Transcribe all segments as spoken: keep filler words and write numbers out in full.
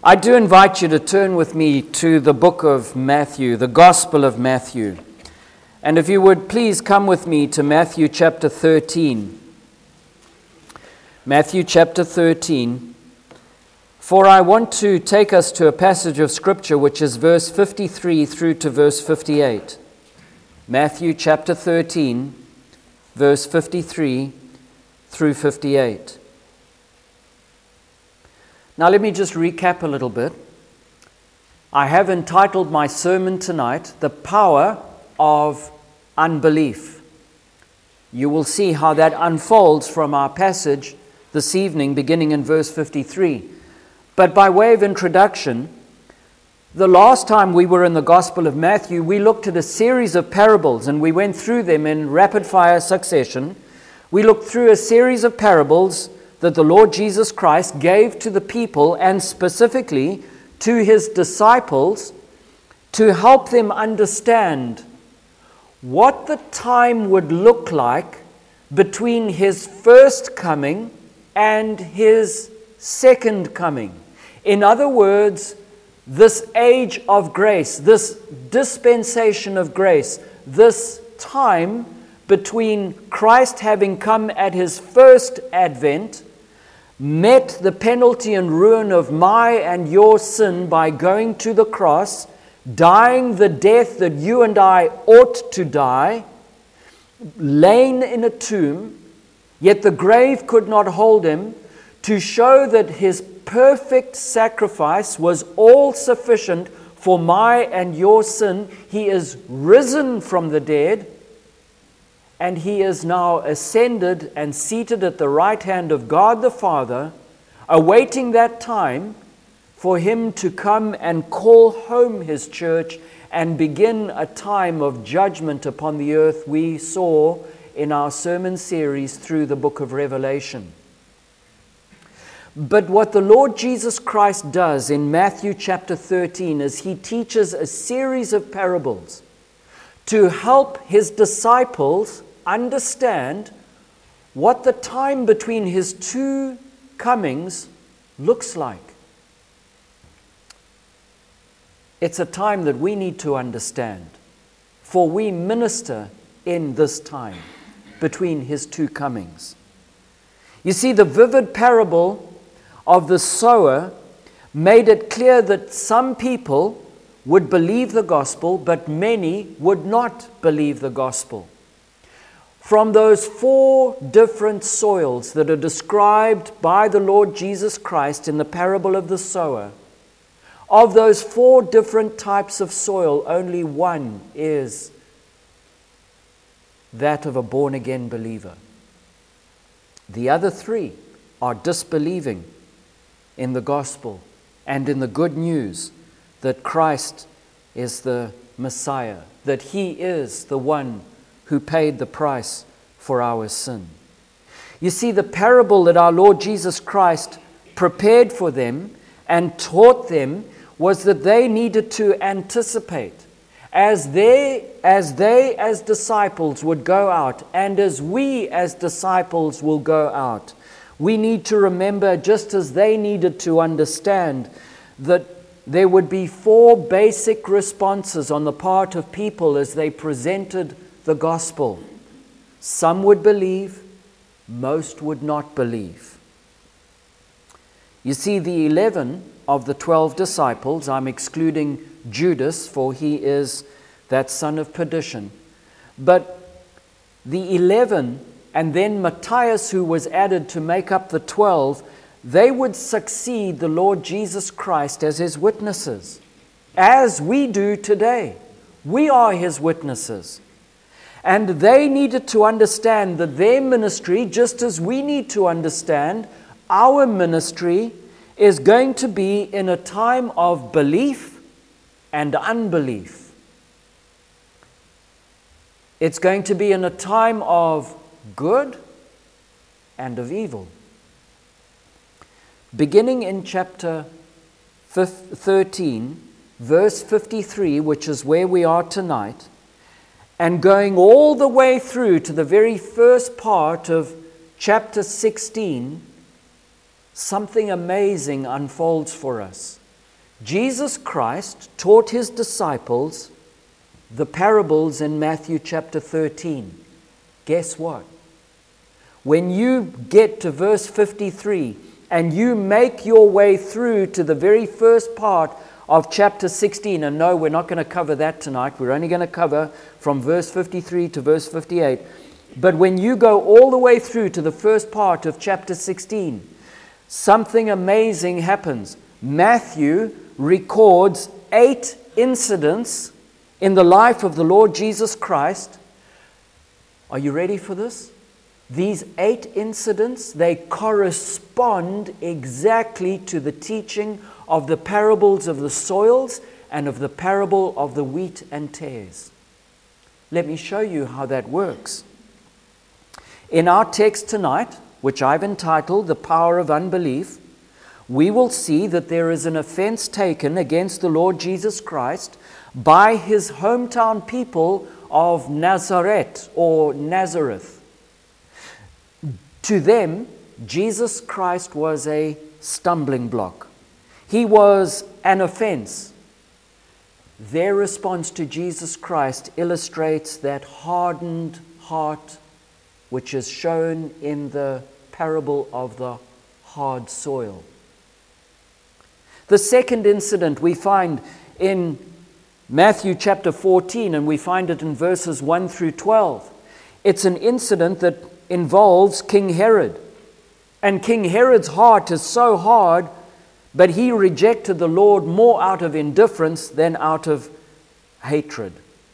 I do invite you to turn with me to the book of Matthew, the Gospel of Matthew. And if you would please come with me to Matthew chapter thirteen. Matthew chapter thirteen. For I want to take us to a passage of Scripture which is verse fifty-three through to verse fifty-eight. Matthew chapter thirteen, verse fifty-three through fifty-eight. Now let me just recap a little bit. I have entitled my sermon tonight, The Power of Unbelief. You will see how that unfolds from our passage this evening, beginning in verse fifty-three. But by way of introduction, the last time we were in the Gospel of Matthew, we looked at a series of parables and we went through them in rapid-fire succession. We looked through a series of parables that the Lord Jesus Christ gave to the people and specifically to his disciples to help them understand what the time would look like between his first coming and his second coming. In other words, this age of grace, this dispensation of grace, this time between Christ having come at his first advent, met the penalty and ruin of my and your sin by going to the cross, dying the death that you and I ought to die, laying in a tomb, yet the grave could not hold him, to show that his perfect sacrifice was all sufficient for my and your sin. He is risen from the dead, and he is now ascended and seated at the right hand of God the Father, awaiting that time for him to come and call home his church and begin a time of judgment upon the earth we saw in our sermon series through the book of Revelation. But what the Lord Jesus Christ does in Matthew chapter thirteen is he teaches a series of parables to help his disciples understand what the time between his two comings looks like. It's a time that we need to understand, for we minister in this time between his two comings. You see, the vivid parable of the sower made it clear that some people would believe the gospel, but many would not believe the gospel. From those four different soils that are described by the Lord Jesus Christ in the parable of the sower, of those four different types of soil, only one is that of a born-again believer. The other three are disbelieving in the gospel and in the good news that Christ is the Messiah, that he is the one who paid the price for our sin. You see, the parable that our Lord Jesus Christ prepared for them and taught them was that they needed to anticipate as they, as they as disciples would go out, and as we as disciples will go out. We need to remember, just as they needed to understand, that there would be four basic responses on the part of people as they presented the gospel. Some would believe, most would not believe. You see, the eleven of the twelve disciples, I'm excluding Judas, for he is that son of perdition, but the eleven, and then Matthias, who was added to make up the twelve, they would succeed the Lord Jesus Christ as his witnesses, as we do today. We are his witnesses. And they needed to understand that their ministry, just as we need to understand, our ministry is going to be in a time of belief and unbelief. It's going to be in a time of good and of evil. Beginning in chapter thirteen, verse fifty-three, which is where we are tonight, and going all the way through to the very first part of chapter sixteen, something amazing unfolds for us. Jesus Christ taught his disciples the parables in Matthew chapter thirteen. Guess what? When you get to verse fifty-three and you make your way through to the very first part of chapter sixteen, and no, we're not going to cover that tonight. We're only going to cover from verse fifty-three to verse fifty-eight. But when you go all the way through to the first part of chapter sixteen, something amazing happens. Matthew records eight incidents in the life of the Lord Jesus Christ. Are you ready for this? These eight incidents, they correspond exactly to the teaching of the parables of the soils and of the parable of the wheat and tares. Let me show you how that works. In our text tonight, which I've entitled The Power of Unbelief, we will see that there is an offense taken against the Lord Jesus Christ by his hometown people of Nazareth or Nazareth. To them, Jesus Christ was a stumbling block. He was an offense. Their response to Jesus Christ illustrates that hardened heart which is shown in the parable of the hard soil. The second incident we find in Matthew chapter fourteen, and we find it in verses one through twelve. It's an incident that involves King Herod. And King Herod's heart is so hard, but he rejected the Lord more out of indifference than out of hatred.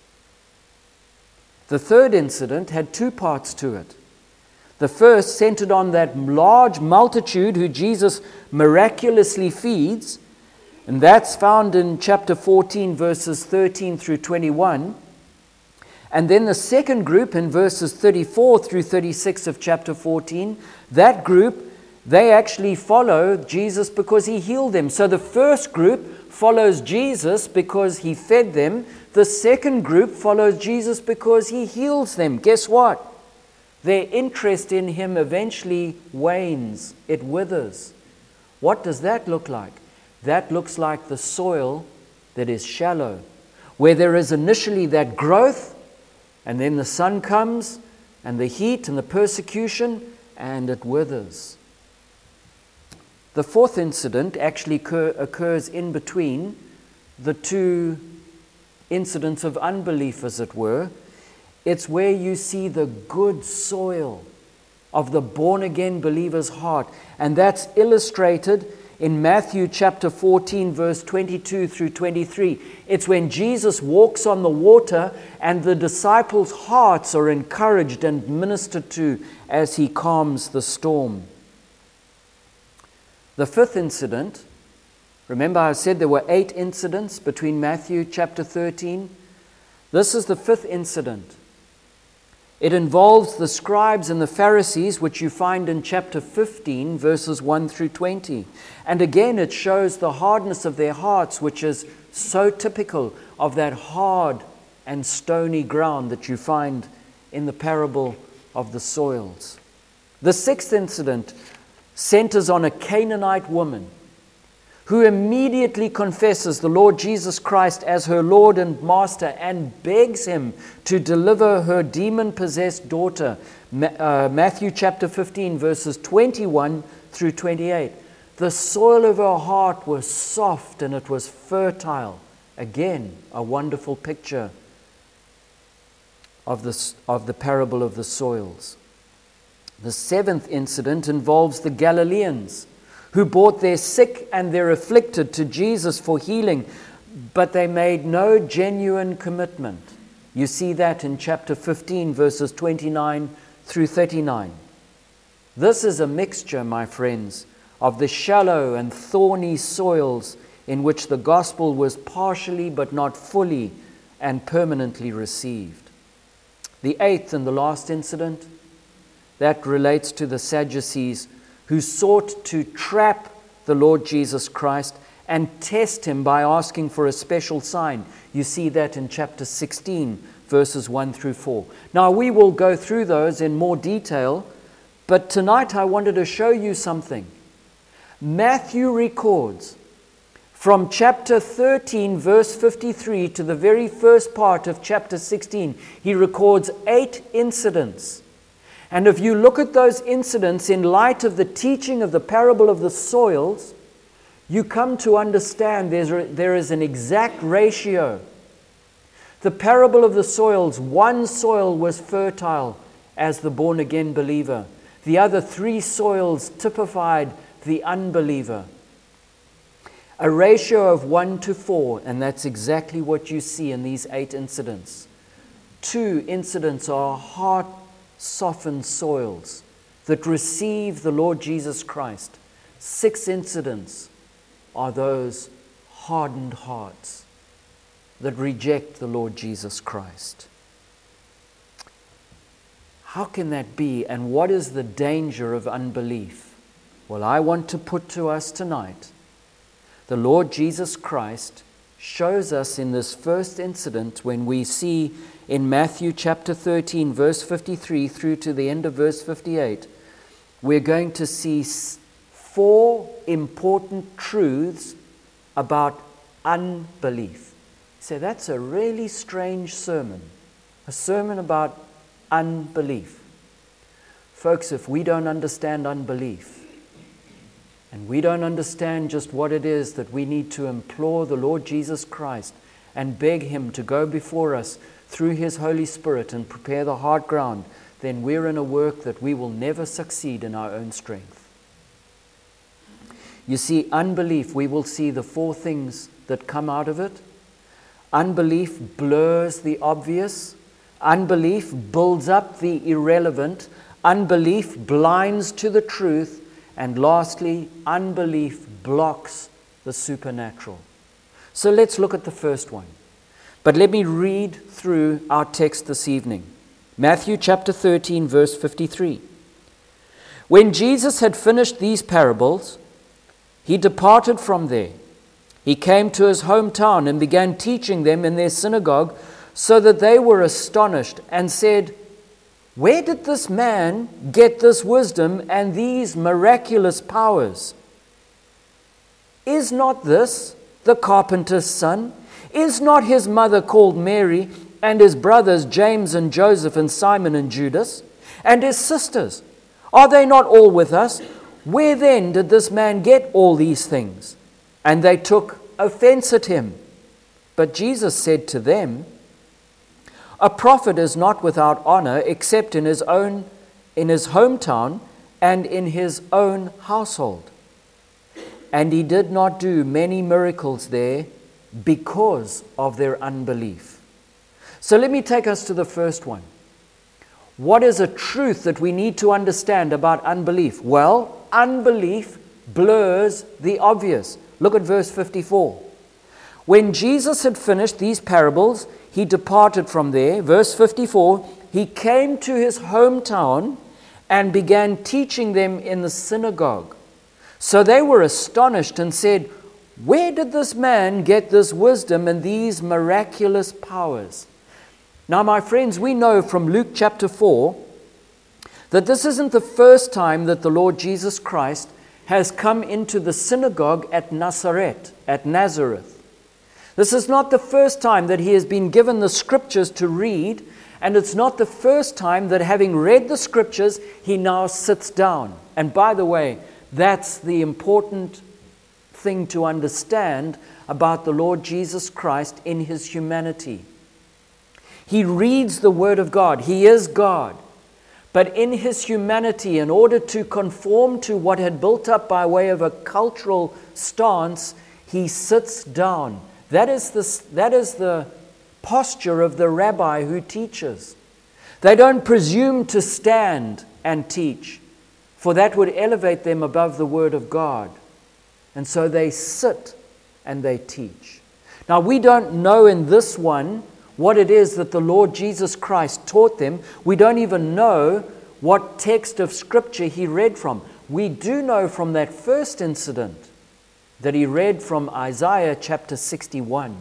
The third incident had two parts to it. The first centered on that large multitude who Jesus miraculously feeds, and that's found in chapter fourteen, verses thirteen through twenty-one. And then the second group in verses thirty-four through thirty-six of chapter fourteen, that group, they actually follow Jesus because he healed them. So the first group follows Jesus because he fed them. The second group follows Jesus because he heals them. Guess what? Their interest in him eventually wanes. It withers. What does that look like? That looks like the soil that is shallow, where there is initially that growth, and then the sun comes, and the heat and the persecution, and it withers. The fourth incident actually occur, occurs in between the two incidents of unbelief, as it were. It's where you see the good soil of the born-again believer's heart. And that's illustrated in Matthew chapter fourteen, verse twenty-two through twenty-three. It's when Jesus walks on the water and the disciples' hearts are encouraged and ministered to as he calms the storm. The fifth incident, remember I said there were eight incidents between Matthew chapter thirteen. This is the fifth incident. It involves the scribes and the Pharisees, which you find in chapter fifteen, verses one through twenty. And again, it shows the hardness of their hearts, which is so typical of that hard and stony ground that you find in the parable of the soils. The sixth incident centers on a Canaanite woman who immediately confesses the Lord Jesus Christ as her Lord and Master and begs him to deliver her demon-possessed daughter. Uh, Matthew chapter fifteen, verses twenty-one through twenty-eight. The soil of her heart was soft and it was fertile. Again, a wonderful picture of the, of the parable of the soils. The seventh incident involves the Galileans, who brought their sick and their afflicted to Jesus for healing, but they made no genuine commitment. You see that in chapter fifteen, verses twenty-nine through thirty-nine. This is a mixture, my friends, of the shallow and thorny soils in which the gospel was partially but not fully and permanently received. The eighth and the last incident, that relates to the Sadducees, who sought to trap the Lord Jesus Christ and test him by asking for a special sign. You see that in chapter sixteen, verses one through four. Now, we will go through those in more detail, but tonight I wanted to show you something. Matthew records From chapter thirteen, verse fifty-three, to the very first part of chapter sixteen, he records eight incidents. And if you look at those incidents in light of the teaching of the parable of the soils, you come to understand there's a, there is an exact ratio. The parable of the soils, one soil was fertile as the born-again believer. The other three soils typified the unbeliever. A ratio of one to four, and that's exactly what you see in these eight incidents. Two incidents are heart-softened soils that receive the Lord Jesus Christ. Six incidents are those hardened hearts that reject the Lord Jesus Christ. How can that be, and what is the danger of unbelief? Well, I want to put to us tonight, the Lord Jesus Christ shows us in this first incident when we see in Matthew chapter thirteen, verse fifty-three through to the end of verse fifty-eight, we're going to see four important truths about unbelief. So that's a really strange sermon, a sermon about unbelief. Folks, if we don't understand unbelief, and we don't understand just what it is that we need to implore the Lord Jesus Christ and beg Him to go before us through His Holy Spirit and prepare the hard ground, then we're in a work that we will never succeed in our own strength. You see, unbelief, we will see the four things that come out of it. Unbelief blurs the obvious. Unbelief builds up the irrelevant. Unbelief blinds to the truth. And lastly, unbelief blocks the supernatural. So let's look at the first one. But let me read through our text this evening. Matthew chapter thirteen, verse fifty-three. When Jesus had finished these parables, He departed from there. He came to His hometown and began teaching them in their synagogue, so that they were astonished and said, "Where did this man get this wisdom and these miraculous powers? Is not this the carpenter's son? Is not his mother called Mary, and his brothers James and Joseph and Simon and Judas, and his sisters? Are they not all with us? Where then did this man get all these things?" And they took offense at Him. But Jesus said to them, "A prophet is not without honor except in his own, in his hometown and in his own household." And He did not do many miracles there because of their unbelief. So let me take us to the first one. What is a truth that we need to understand about unbelief? Well, unbelief blurs the obvious. Look at verse fifty-four. When Jesus had finished these parables, He departed from there. Verse fifty-four, He came to His hometown and began teaching them in the synagogue. So they were astonished and said, "Where did this man get this wisdom and these miraculous powers?" Now, my friends, we know from Luke chapter four that this isn't the first time that the Lord Jesus Christ has come into the synagogue at Nazareth, at Nazareth. This is not the first time that He has been given the scriptures to read, and it's not the first time that, having read the scriptures, He now sits down. And by the way, that's the important thing to understand about the Lord Jesus Christ in His humanity. He reads the Word of God. He is God. But in His humanity, in order to conform to what had built up by way of a cultural stance, He sits down. That is the, that is the posture of the rabbi who teaches. They don't presume to stand and teach, for that would elevate them above the Word of God. And so they sit and they teach. Now, we don't know in this one what it is that the Lord Jesus Christ taught them. We don't even know what text of Scripture He read from. We do know from that first incident that He read from Isaiah chapter sixty-one.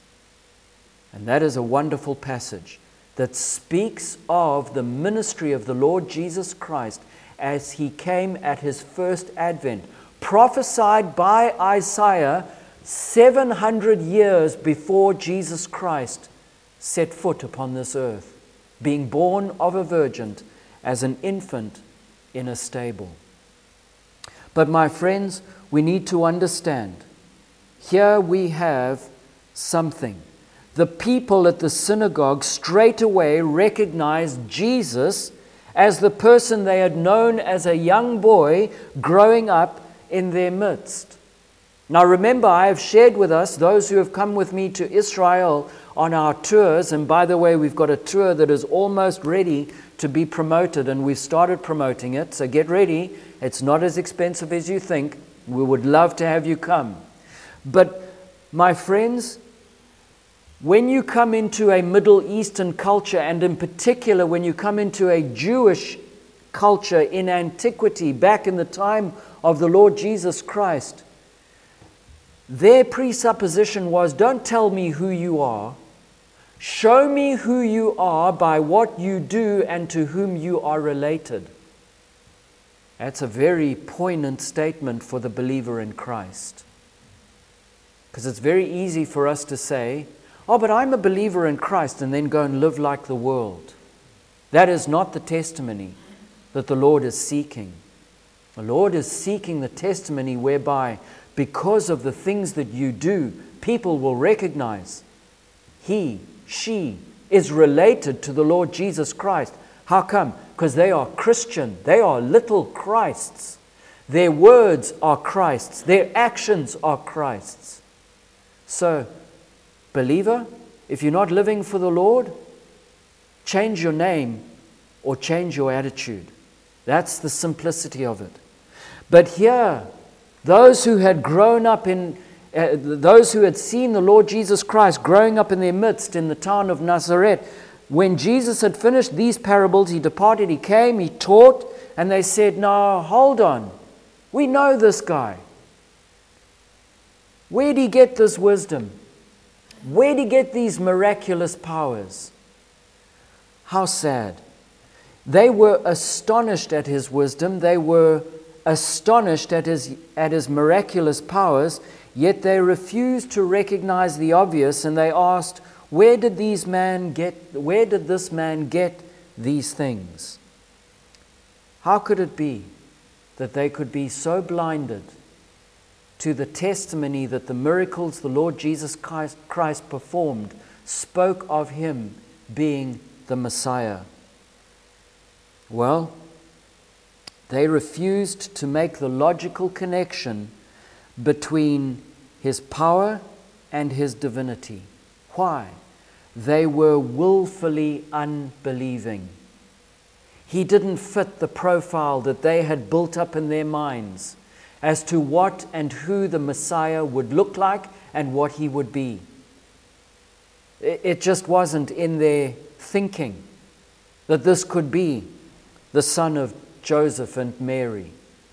And that is a wonderful passage that speaks of the ministry of the Lord Jesus Christ as He came at His first advent, prophesied by Isaiah seven hundred years before Jesus Christ set foot upon this earth, being born of a virgin as an infant in a stable. But my friends, we need to understand, here we have something. The people at the synagogue straight away recognized Jesus as the person they had known as a young boy growing up in their midst. Now remember, I have shared with us, those who have come with me to Israel on our tours, and by the way, we've got a tour that is almost ready to be promoted, and we've started promoting it, so get ready. It's not as expensive as you think. We would love to have you come. But my friends, when you come into a Middle Eastern culture, and in particular when you come into a Jewish culture in antiquity, back in the time of the Lord Jesus Christ, their presupposition was, don't tell me who you are. Show me who you are by what you do and to whom you are related. That's a very poignant statement for the believer in Christ. Because it's very easy for us to say, oh, but I'm a believer in Christ, and then go and live like the world. That is not the testimony that the Lord is seeking. The Lord is seeking the testimony whereby, because of the things that you do, people will recognize he, she is related to the Lord Jesus Christ. How come? Because they are Christian. They are little Christs. Their words are Christ's. Their actions are Christ's. So, believer, if you're not living for the Lord, change your name or change your attitude. That's the simplicity of it. But here, those who had grown up in, uh, those who had seen the Lord Jesus Christ growing up in their midst in the town of Nazareth, when Jesus had finished these parables, he departed, he came, he taught, and they said, no, hold on. We know this guy. Where did he get this wisdom? Where did he get these miraculous powers? How sad. They were astonished at his wisdom. They were astonished at his, at his miraculous powers, yet they refused to recognize the obvious, and they asked, where did these man get, where did this man get these things? How could it be that they could be so blinded to the testimony that the miracles the Lord Jesus Christ performed spoke of him being the Messiah? Well, they refused to make the logical connection between his power and his divinity. Why? They were willfully unbelieving. He didn't fit the profile that they had built up in their minds as to what and who the Messiah would look like and what he would be. It just wasn't in their thinking that this could be the son of Joseph and Mary.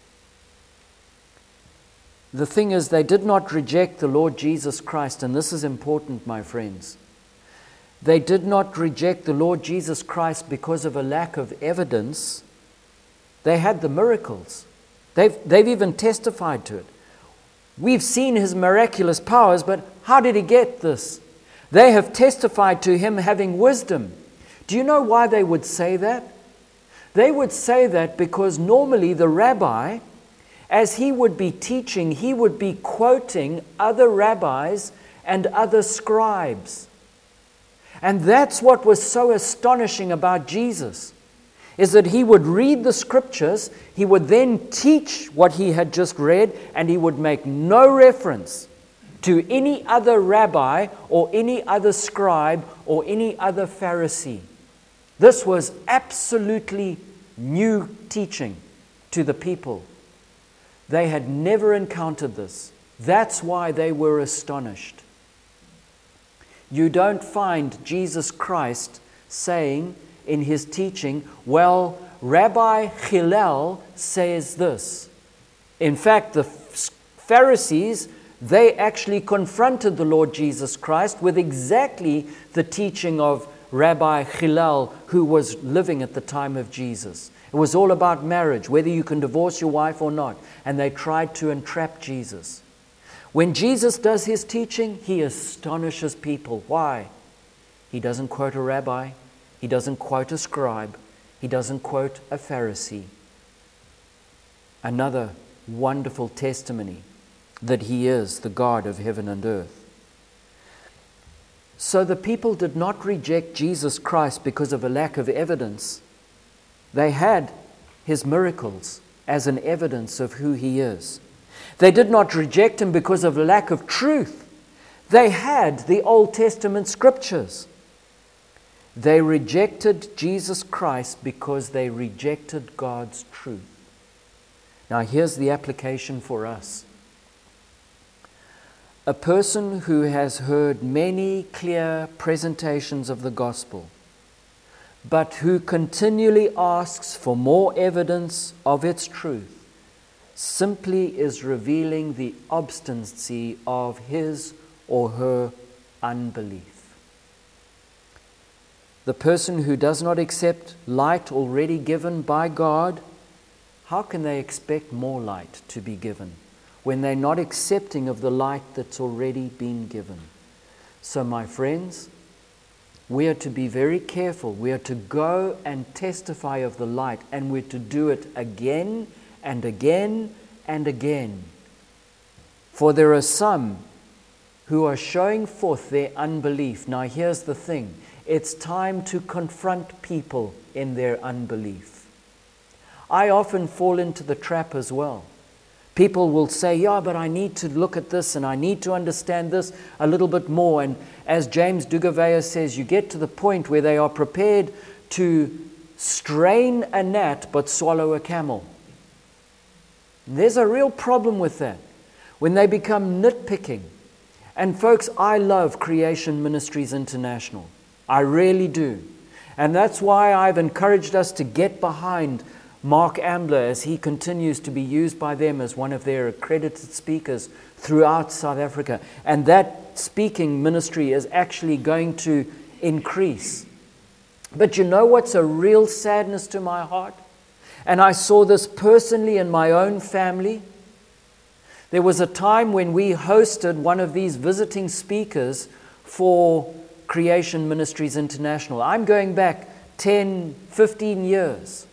The thing is, they did not reject the Lord Jesus Christ, and this is important, my friends. They did not reject the Lord Jesus Christ because of a lack of evidence. They had the miracles. They've, they've even testified to it. We've seen his miraculous powers, but how did he get this? They have testified to him having wisdom. Do you know why they would say that? They would say that because normally the rabbi, as he would be teaching, he would be quoting other rabbis and other scribes. And that's what was so astonishing about Jesus, is that he would read the scriptures, he would then teach what he had just read, and he would make no reference to any other rabbi or any other scribe or any other Pharisee. This was absolutely new teaching to the people. They had never encountered this. That's why they were astonished. You don't find Jesus Christ saying in his teaching, well, Rabbi Hillel says this. In fact, the Pharisees, they actually confronted the Lord Jesus Christ with exactly the teaching of Rabbi Hillel, who was living at the time of Jesus. It was all about marriage, whether you can divorce your wife or not. And they tried to entrap Jesus. When Jesus does his teaching, he astonishes people. Why? He doesn't quote a rabbi. He doesn't quote a scribe. He doesn't quote a Pharisee. Another wonderful testimony that he is the God of heaven and earth. So the people did not reject Jesus Christ because of a lack of evidence. They had his miracles as an evidence of who he is. They did not reject him because of a lack of truth. They had the Old Testament scriptures. They rejected Jesus Christ because they rejected God's truth. Now here's the application for us. A person who has heard many clear presentations of the gospel, but who continually asks for more evidence of its truth, simply is revealing the obstinacy of his or her unbelief. The person who does not accept light already given by God, how can they expect more light to be given when they're not accepting of the light that's already been given? So, my friends, we are to be very careful. We are to go and testify of the light, and we're to do it again and again and again. For there are some who are showing forth their unbelief. Now, here's the thing. It's time to confront people in their unbelief. I often fall into the trap as well. People will say, yeah, but I need to look at this and I need to understand this a little bit more. And as James Dugaveya says, you get to the point where they are prepared to strain a gnat but swallow a camel. And there's a real problem with that when they become nitpicking. And folks, I love Creation Ministries International. I really do. And that's why I've encouraged us to get behind Mark Ambler as he continues to be used by them as one of their accredited speakers throughout South Africa. And that speaking ministry is actually going to increase. But you know what's a real sadness to my heart? And I saw this personally in my own family. There was a time when we hosted one of these visiting speakers for Creation Ministries International. I'm going back ten, fifteen years.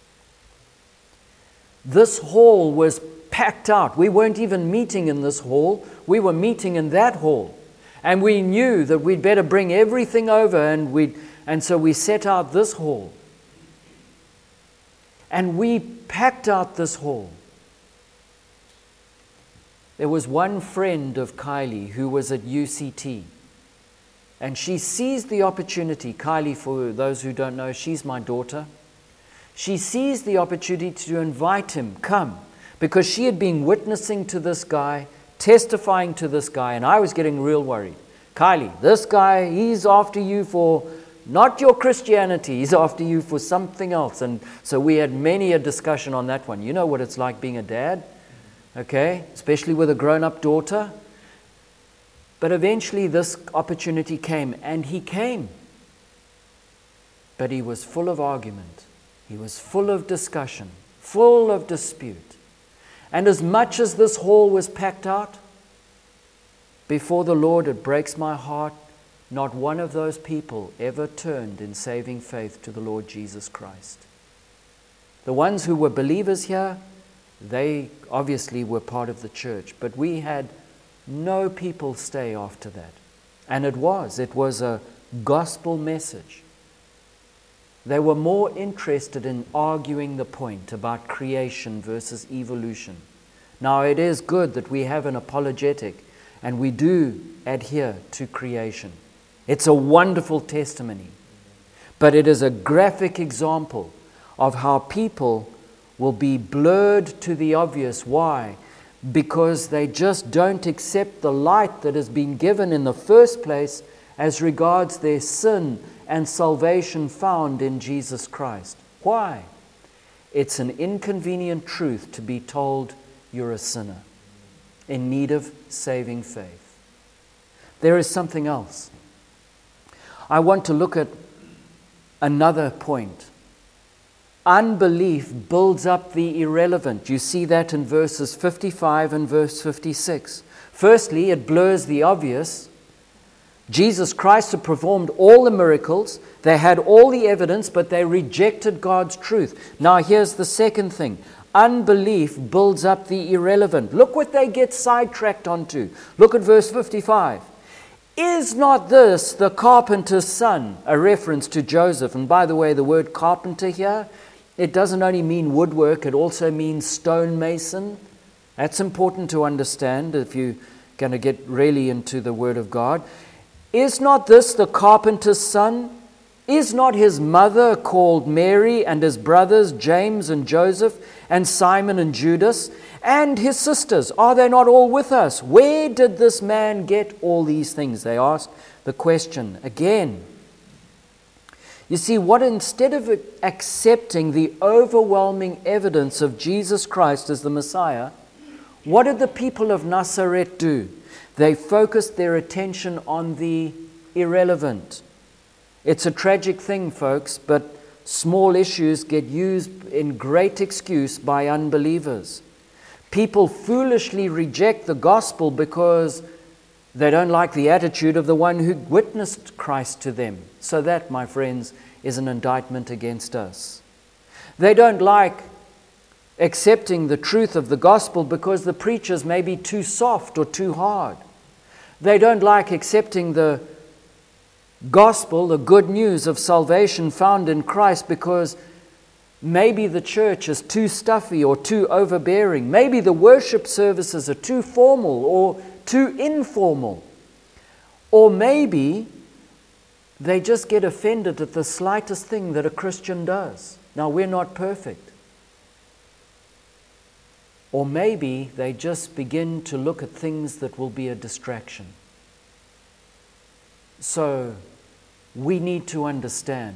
This hall was packed out. We weren't even meeting in this hall. We were meeting in that hall. And we knew that we'd better bring everything over, and we and so we set out this hall. And we packed out this hall. There was one friend of Kylie who was at U C T. And she seized the opportunity. Kylie, for those who don't know, she's my daughter. She seized the opportunity to invite him, come, because she had been witnessing to this guy, testifying to this guy, and I was getting real worried. Kylie, this guy, he's after you for not your Christianity, he's after you for something else. And so we had many a discussion on that one. You know what it's like being a dad, okay, especially with a grown-up daughter. But eventually this opportunity came, and he came. But he was full of argument. He was full of discussion, full of dispute. And as much as this hall was packed out, before the Lord, it breaks my heart, not one of those people ever turned in saving faith to the Lord Jesus Christ. The ones who were believers here, they obviously were part of the church, but we had no people stay after that. And it was, it was a gospel message. They were more interested in arguing the point about creation versus evolution. Now, it is good that we have an apologetic and we do adhere to creation. It's a wonderful testimony. But it is a graphic example of how people will be blurred to the obvious. Why? Because they just don't accept the light that has been given in the first place as regards their sin and salvation found in Jesus Christ. Why? It's an inconvenient truth to be told you're a sinner in need of saving faith. There is something else. I want to look at another point. Unbelief builds up the irrelevant. You see that in verses fifty-five and verse fifty-six. Firstly, it blurs the obvious. Jesus Christ had performed all the miracles. They had all the evidence, but they rejected God's truth. Now, here's the second thing. Unbelief builds up the irrelevant. Look what they get sidetracked onto. Look at verse fifty-five. Is not this the carpenter's son? A reference to Joseph. And by the way, the word carpenter here, it doesn't only mean woodwork, it also means stonemason. That's important to understand if you're going to get really into the Word of God. Is not this the carpenter's son? Is not his mother called Mary, and his brothers James and Joseph and Simon and Judas, and his sisters? Are they not all with us? Where did this man get all these things? They asked the question again. You see, what instead of accepting the overwhelming evidence of Jesus Christ as the Messiah, what did the people of Nazareth do? They focused their attention on the irrelevant. It's a tragic thing, folks, but small issues get used in great excuse by unbelievers. People foolishly reject the gospel because they don't like the attitude of the one who witnessed Christ to them. So that, my friends, is an indictment against us. They don't like accepting the truth of the gospel because the preachers may be too soft or too hard. They don't like accepting the gospel, the good news of salvation found in Christ, because maybe the church is too stuffy or too overbearing. Maybe the worship services are too formal or too informal. Or maybe they just get offended at the slightest thing that a Christian does. Now, we're not perfect. Or maybe they just begin to look at things that will be a distraction. So, we need to understand.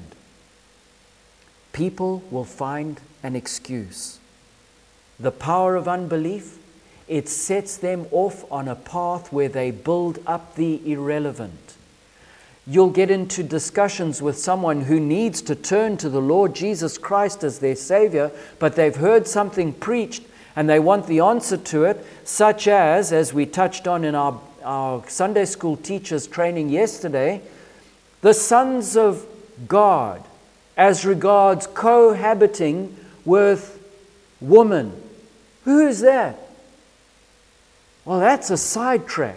People will find an excuse. The power of unbelief, it sets them off on a path where they build up the irrelevant. You'll get into discussions with someone who needs to turn to the Lord Jesus Christ as their Savior, but they've heard something preached and they want the answer to it, such as, as we touched on in our, our Sunday school teachers training yesterday, the sons of God as regards cohabiting with woman. Who is that? Well, that's a sidetrack.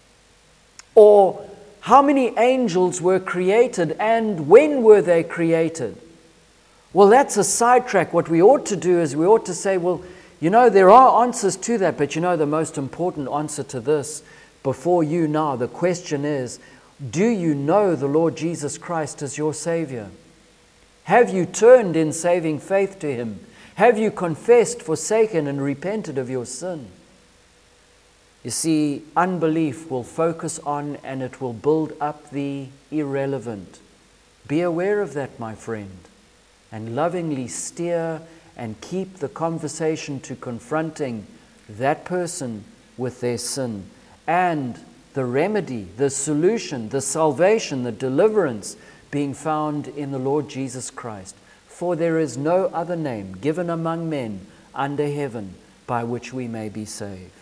Or how many angels were created and when were they created? Well, that's a sidetrack. What we ought to do is we ought to say, well, you know, there are answers to that, but you know the most important answer to this before you now, the question is, do you know the Lord Jesus Christ as your Savior? Have you turned in saving faith to Him? Have you confessed, forsaken, and repented of your sin? You see, unbelief will focus on and it will build up the irrelevant. Be aware of that, my friend, and lovingly steer and keep the conversation to confronting that person with their sin and the remedy, the solution, the salvation, the deliverance being found in the Lord Jesus Christ. For there is no other name given among men under heaven by which we may be saved.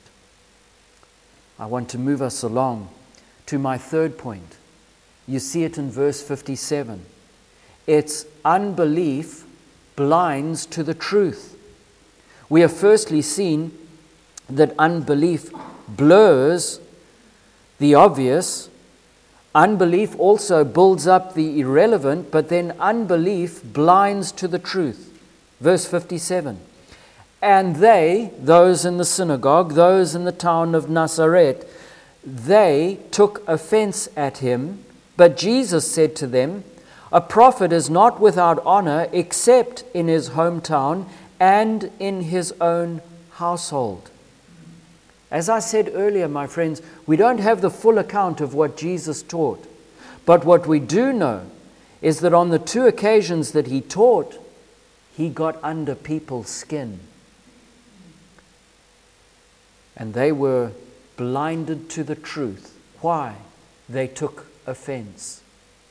I want to move us along to my third point. You see it in verse fifty-seven. It's unbelief blinds to the truth. We have firstly seen that unbelief blurs the obvious. Unbelief also builds up the irrelevant, but then unbelief blinds to the truth. Verse fifty-seven. And they, those in the synagogue, those in the town of Nazareth, they took offense at him. But Jesus said to them, a prophet is not without honor except in his hometown and in his own household. As I said earlier, my friends, we don't have the full account of what Jesus taught. But what we do know is that on the two occasions that he taught, he got under people's skin. And they were blinded to the truth. Why? They took offense.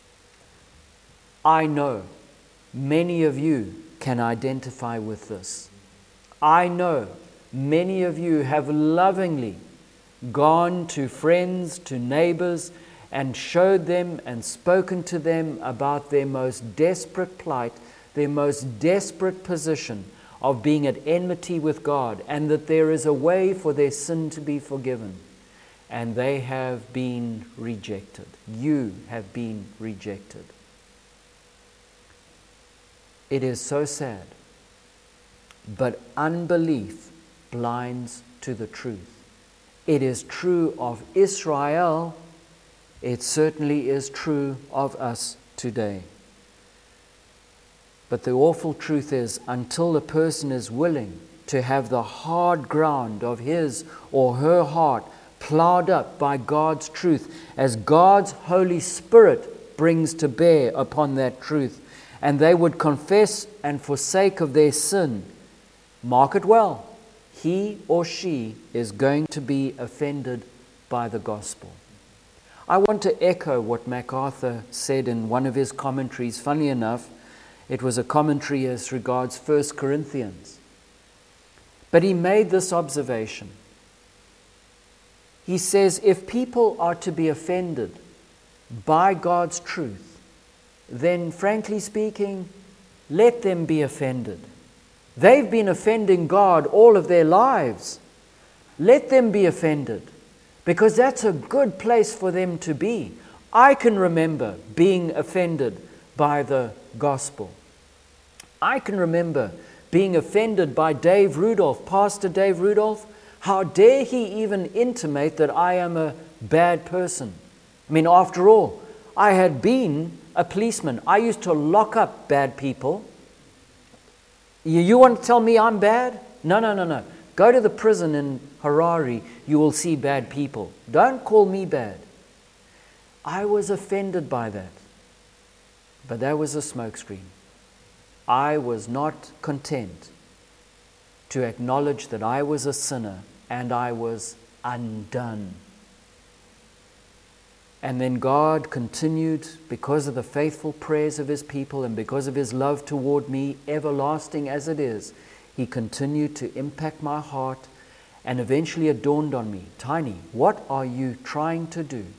I know many of you can identify with this. I know many of you have lovingly gone to friends, to neighbors, and showed them and spoken to them about their most desperate plight, their most desperate position of being at enmity with God, and that there is a way for their sin to be forgiven. And they have been rejected. You have been rejected. It is so sad. But unbelief blinds to the truth. It is true of Israel. It certainly is true of us today. But the awful truth is, until a person is willing to have the hard ground of his or her heart plowed up by God's truth, as God's Holy Spirit brings to bear upon that truth, and they would confess and forsake of their sin, mark it well, he or she is going to be offended by the gospel. I want to echo what MacArthur said in one of his commentaries. Funny enough, it was a commentary as regards First Corinthians. But he made this observation. He says, if people are to be offended by God's truth, then frankly speaking, let them be offended. They've been offending God all of their lives. Let them be offended, because that's a good place for them to be. I can remember being offended by the gospel. I can remember being offended by Dave Rudolph, Pastor Dave Rudolph. How dare he even intimate that I am a bad person? I mean, after all, I had been a policeman. I used to lock up bad people. You, you want to tell me I'm bad? No, no, no, no. Go to the prison in Harare, you will see bad people. Don't call me bad. I was offended by that. But that was a smokescreen. I was not content to acknowledge that I was a sinner and I was undone. And then God continued, because of the faithful prayers of His people and because of His love toward me, everlasting as it is, He continued to impact my heart, and eventually it dawned on me, Tiny, what are you trying to do?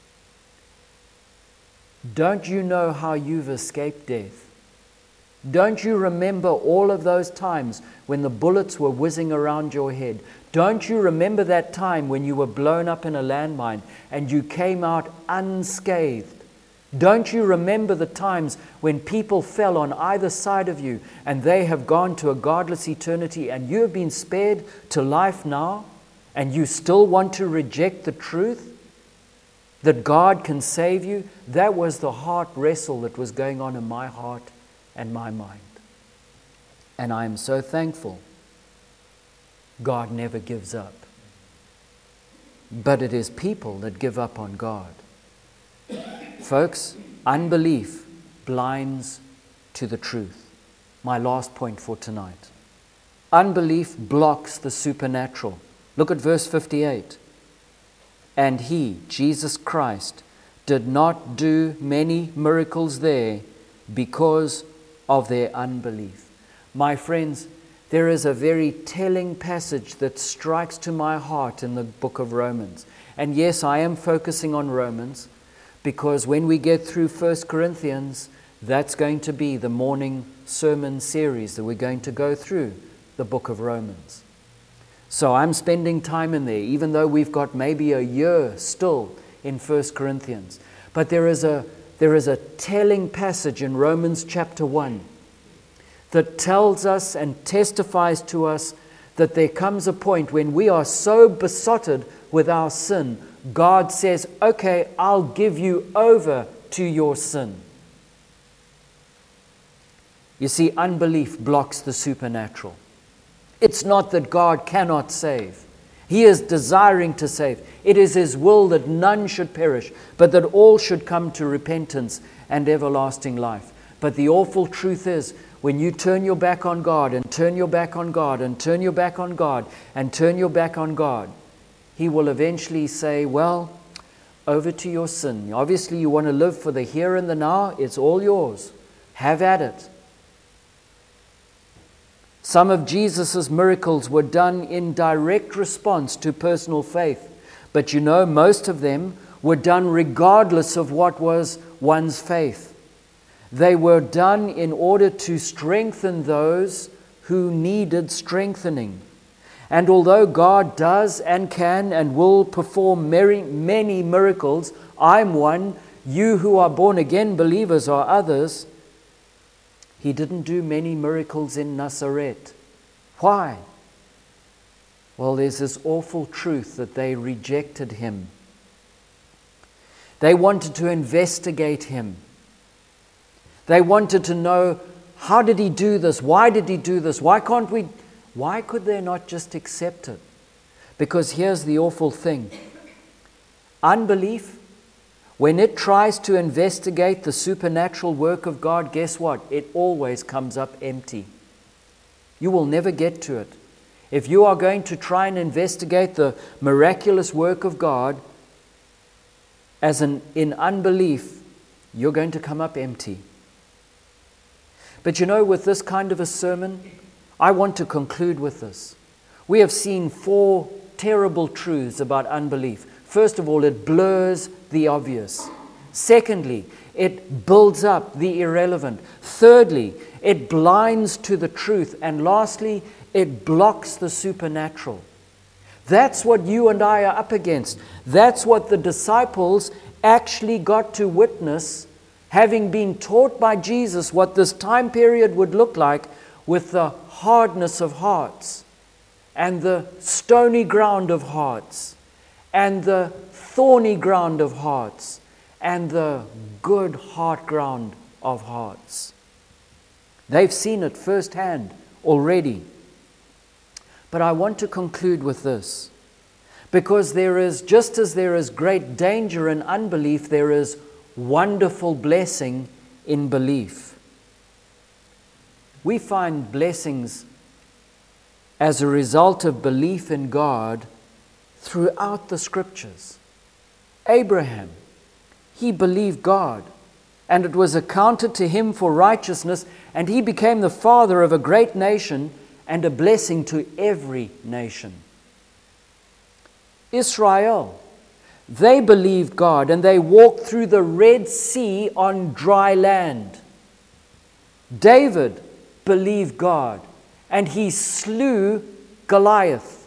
Don't you know how you've escaped death? Don't you remember all of those times when the bullets were whizzing around your head? Don't you remember that time when you were blown up in a landmine and you came out unscathed? Don't you remember the times when people fell on either side of you and they have gone to a godless eternity, and you have been spared to life now, and you still want to reject the truth that God can save you? That was the heart wrestle that was going on in my heart and my mind. And I am so thankful God never gives up. But it is people that give up on God. Folks, unbelief blinds to the truth. My last point for tonight. Unbelief blocks the supernatural. Look at verse fifty-eight. And He, Jesus Christ, did not do many miracles there because of their unbelief. My friends, there is a very telling passage that strikes to my heart in the book of Romans. And yes, I am focusing on Romans, because when we get through First Corinthians, that's going to be the morning sermon series that we're going to go through the book of Romans. So I'm spending time in there, even though we've got maybe a year still in First Corinthians. But there is a there is a telling passage in Romans chapter one that tells us and testifies to us that there comes a point when we are so besotted with our sin, God says, okay, I'll give you over to your sin. You see, unbelief blocks the supernatural. It's not that God cannot save. He is desiring to save. It is His will that none should perish, but that all should come to repentance and everlasting life. But the awful truth is, when you turn your back on God and turn your back on God and turn your back on God and turn your back on God, He will eventually say, well, over to your sin. Obviously, you want to live for the here and the now. It's all yours. Have at it. Some of Jesus' miracles were done in direct response to personal faith. But you know, most of them were done regardless of what was one's faith. They were done in order to strengthen those who needed strengthening. And although God does and can and will perform many, many miracles, I'm one, you who are born again believers are others, He didn't do many miracles in Nazareth. Why? Well, there's this awful truth that they rejected Him. They wanted to investigate Him. They wanted to know, how did He do this? Why did He do this? Why can't we? Why could they not just accept it? Because here's the awful thing. Unbelief, when it tries to investigate the supernatural work of God, guess what? It always comes up empty. You will never get to it. If you are going to try and investigate the miraculous work of God as an in unbelief, you're going to come up empty. But you know, with this kind of a sermon, I want to conclude with this. We have seen four terrible truths about unbelief. First of all, it blurs the obvious. Secondly, it builds up the irrelevant. Thirdly, it blinds to the truth. And lastly, it blocks the supernatural. That's what you and I are up against. That's what the disciples actually got to witness, having been taught by Jesus what this time period would look like, with the hardness of hearts and the stony ground of hearts and the thorny ground of hearts and the good heart ground of hearts. They've seen it firsthand already. But I want to conclude with this, because there is, just as there is great danger in unbelief, there is wonderful blessing in belief. We find blessings as a result of belief in God throughout the Scriptures. Abraham, he believed God, and it was accounted to him for righteousness, and he became the father of a great nation and a blessing to every nation. Israel, they believed God, and they walked through the Red Sea on dry land. David believed God, and he slew Goliath.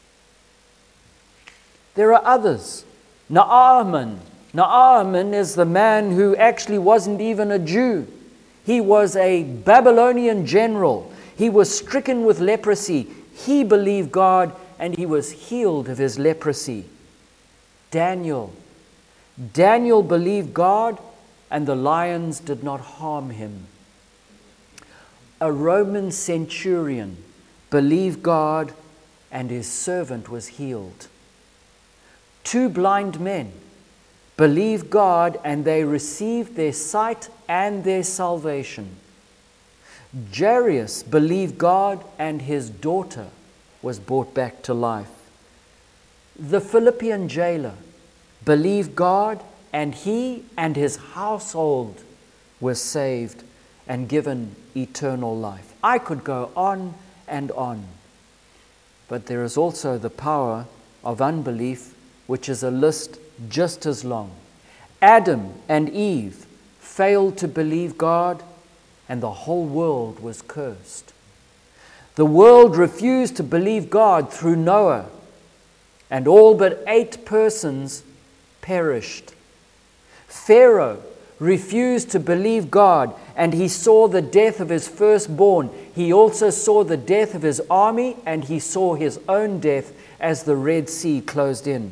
There are others. Naaman. Naaman is the man who actually wasn't even a Jew. He was a Babylonian general. He was stricken with leprosy. He believed God, and he was healed of his leprosy. Daniel. Daniel believed God, and the lions did not harm him. A Roman centurion believed God, and his servant was healed. Two blind men believed God, and they received their sight and their salvation. Jairus believed God, and his daughter was brought back to life. The Philippian jailer believed God, and he and his household were saved and given eternal life. I could go on and on. But there is also the power of unbelief, which is a list just as long. Adam and Eve failed to believe God, and the whole world was cursed. The world refused to believe God through Noah, and all but eight persons perished. Pharaoh refused to believe God, and he saw the death of his firstborn. He also saw the death of his army, and he saw his own death as the Red Sea closed in.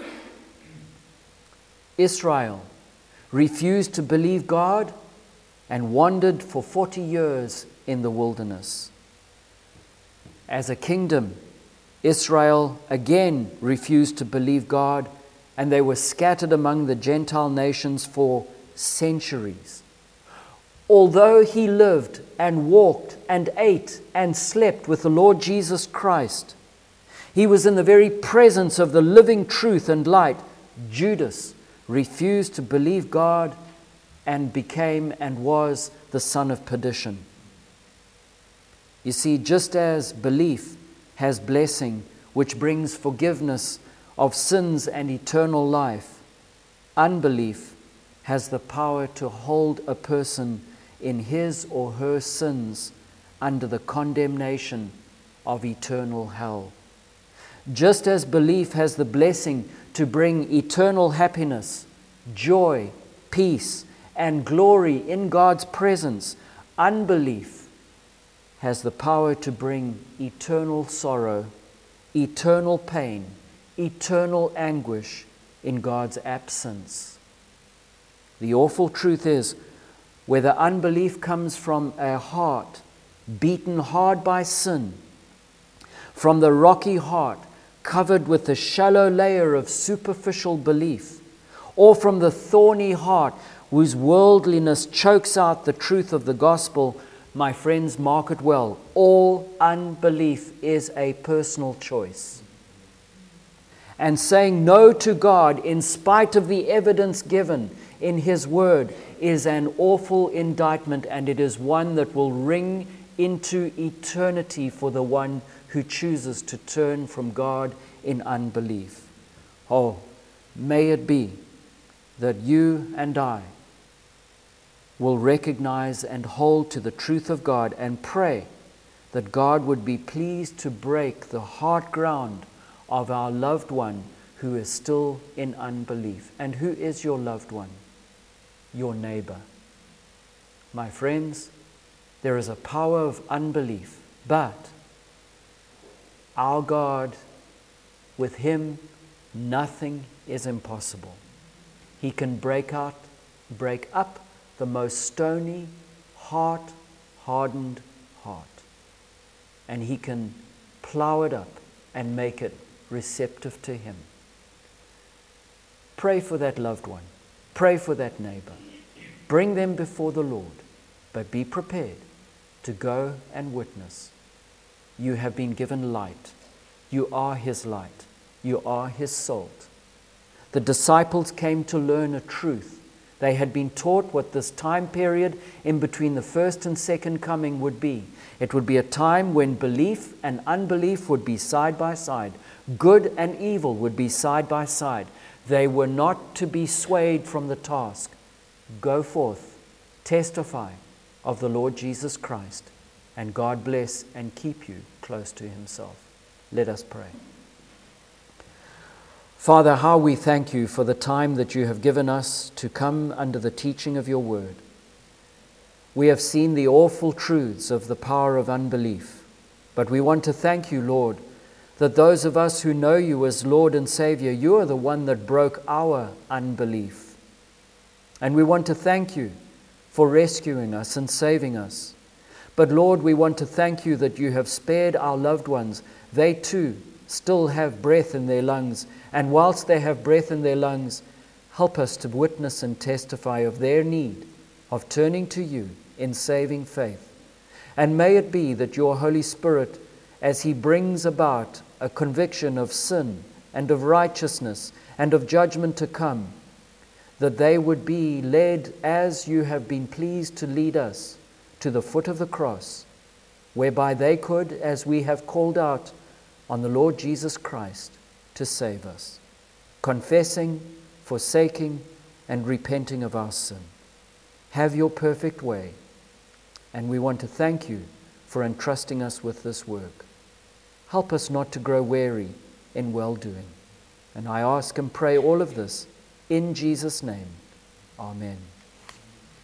Israel refused to believe God and wandered for forty years in the wilderness. As a kingdom, Israel again refused to believe God, and they were scattered among the Gentile nations for centuries. Although he lived and walked and ate and slept with the Lord Jesus Christ, he was in the very presence of the living truth and light. Judas refused to believe God and became and was the son of perdition. You see, just as belief has blessing, which brings forgiveness of sins and eternal life, unbelief has the power to hold a person in his or her sins under the condemnation of eternal hell. Just as belief has the blessing to bring eternal happiness, joy, peace, and glory in God's presence, unbelief has the power to bring eternal sorrow, eternal pain, eternal anguish in God's absence. The awful truth is, whether unbelief comes from a heart beaten hard by sin, from the rocky heart covered with the shallow layer of superficial belief, or from the thorny heart whose worldliness chokes out the truth of the gospel, my friends, mark it well. All unbelief is a personal choice. And saying no to God in spite of the evidence given in His Word is an awful indictment, and it is one that will ring into eternity for the one who chooses to turn from God in unbelief. Oh, may it be that you and I will recognize and hold to the truth of God and pray that God would be pleased to break the heart ground of our loved one who is still in unbelief. And who is your loved one? Your neighbor. My friends, there is a power of unbelief, but our God, with Him, nothing is impossible. He can break out, break up the most stony, heart, hardened heart. And He can plow it up and make it receptive to Him. Pray for that loved one. Pray for that neighbor. Bring them before the Lord, but be prepared to go and witness. You have been given light. You are His light. You are His salt. The disciples came to learn a truth. They had been taught what this time period in between the first and second coming would be. It would be a time when belief and unbelief would be side by side. Good and evil would be side by side. They were not to be swayed from the task. Go forth, testify of the Lord Jesus Christ, and God bless and keep you close to Himself. Let us pray. Father, how we thank You for the time that You have given us to come under the teaching of Your word. We have seen the awful truths of the power of unbelief, but we want to thank You, Lord, that those of us who know You as Lord and Savior, You are the one that broke our unbelief. And we want to thank You for rescuing us and saving us. But Lord, we want to thank You that You have spared our loved ones. They too still have breath in their lungs. And whilst they have breath in their lungs, help us to witness and testify of their need of turning to You in saving faith. And may it be that Your Holy Spirit, as He brings about a conviction of sin and of righteousness and of judgment to come, that they would be led as You have been pleased to lead us to the foot of the cross, whereby they could, as we have called out on the Lord Jesus Christ, to save us, confessing, forsaking, and repenting of our sin. Have Your perfect way, and we want to thank You for entrusting us with this work. Help us not to grow weary in well-doing. And I ask and pray all of this in Jesus' name. Amen.